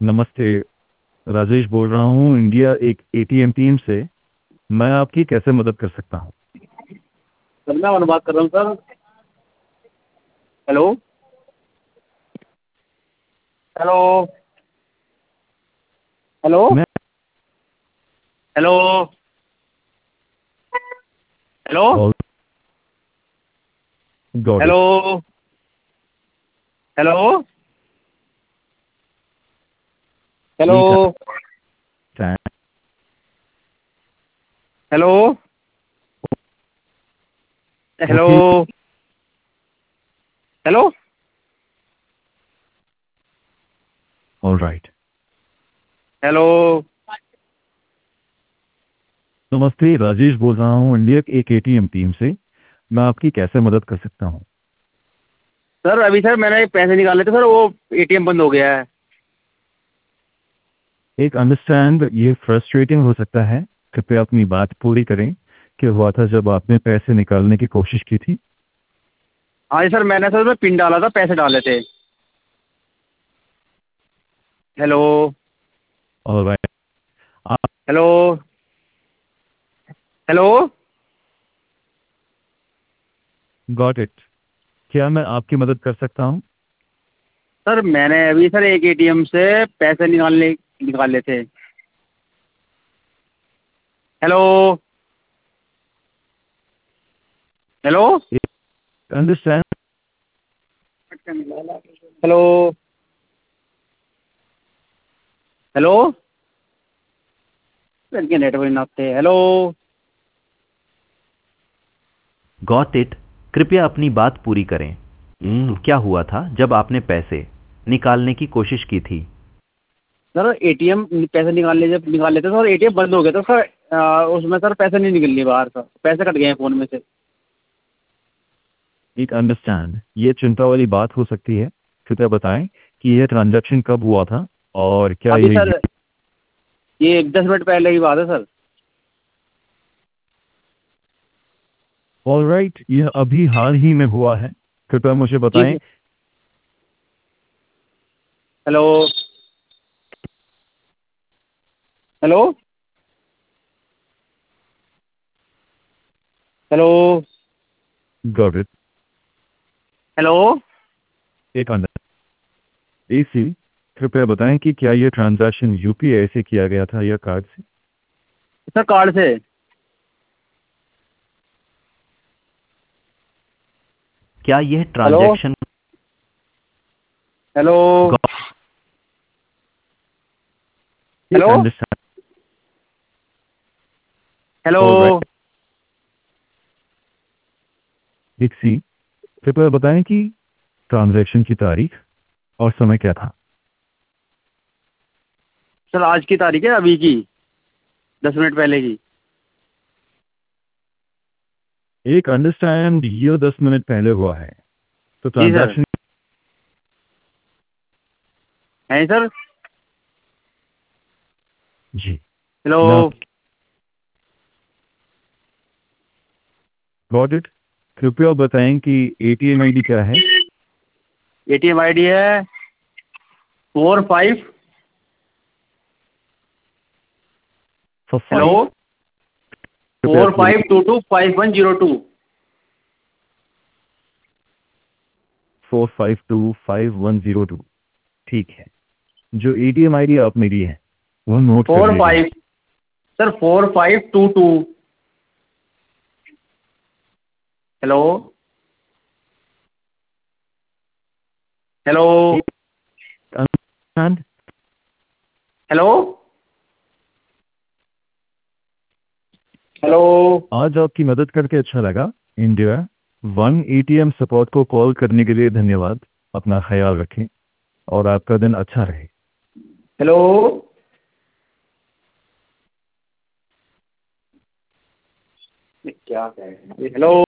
नमस्ते। राजेश बोल रहा हूँ इंडिया एक एटीएम टीम से। मैं आपकी कैसे मदद कर सकता हूँ? सर मैं और बात कर रहा हूँ सर। हेलो हेलो हेलो मैं hello hello all got hello it. Hello hello एक understand. Hello hello okay. Hello alright. Hello नमस्ते, राजेश बोल रहा हूँ इंडिया एक एटीएम टीम से। मैं आपकी कैसे मदद कर सकता हूँ? सर अभी सर मैंने पैसे निकाले थे सर, वो एटीएम बंद हो गया है। एक अंडरस्टैंड, ये फ्रस्ट्रेटिंग हो सकता है। कृपया अपनी बात पूरी करें। क्या हुआ था जब आपने पैसे निकालने की कोशिश की थी? हाँ जी सर, मैंने सर पिन डाला था, पैसे डाले थे। Hello alright. आप हेलो हेलो गॉट इट। क्या मैं आपकी मदद कर सकता हूँ? सर मैंने अभी सर एक एटीएम से पैसे निकाले थे। Hello hello understand. Hello hello लड़के नेटवर्क नापते। Hello got it. कृपया अपनी बात पूरी करें। क्या हुआ था जब आपने पैसे निकालने की कोशिश की थी? सर एटीएम पैसे जब निकाल लेते सर, एटीएम बंद हो गया था सर। उसमें सर पैसे नहीं निकल रहे बाहर, सर पैसे कट गए हैं फ़ोन में से। एक अंडरस्टैंड, ये चिंता वाली बात हो सकती है। कृपया बताएं कि यह ट्रांजैक्शन कब हुआ था और क्या अभी यह। सर ये 10 मिनट पहले की बात है सर। ऑलराइट, यह अभी हाल ही में हुआ है। कृपया मुझे जी बताएं। Sir. Hello hello hello got it. Hello एक अंडर एसी, कृपया बताएं कि क्या यह ट्रांजैक्शन यूपीआई से किया गया था या कार्ड से? सर कार्ड से। क्या यह हेलो ट्रांजैक्शन हेलो एक हेलो अंडरस्टैंड। Hello alright. एक सी, कृपया बताएं कि ट्रांजैक्शन की तारीख और समय क्या था? सर आज की तारीख है, अभी की 10 मिनट पहले की। एक अंडरस्टैंड, ये 10 मिनट पहले हुआ है तो जी सर। ट्रांजैक्शन। हैं सर। जी। हेलो मैं गॉट इट। कृपया बताएं कि एटीएम आईडी क्या है? एटीएम आईडी है 45। Four hello five. कृपया फोर पूरी। Five two two 5102। 4525102। ठीक है। जो एटीएम आईडी आपने दी है वो नोट कर फोर लीजिए। Five sir 4522। हेलो हेलो एक अंडरस्टैंड। हेलो हेलो आज आपकी मदद करके अच्छा लगा। इंडिया वन एटीएम सपोर्ट को कॉल करने के लिए धन्यवाद। अपना ख्याल रखें और आपका दिन अच्छा रहे। हेलो क्या कह रहे हैं? हेलो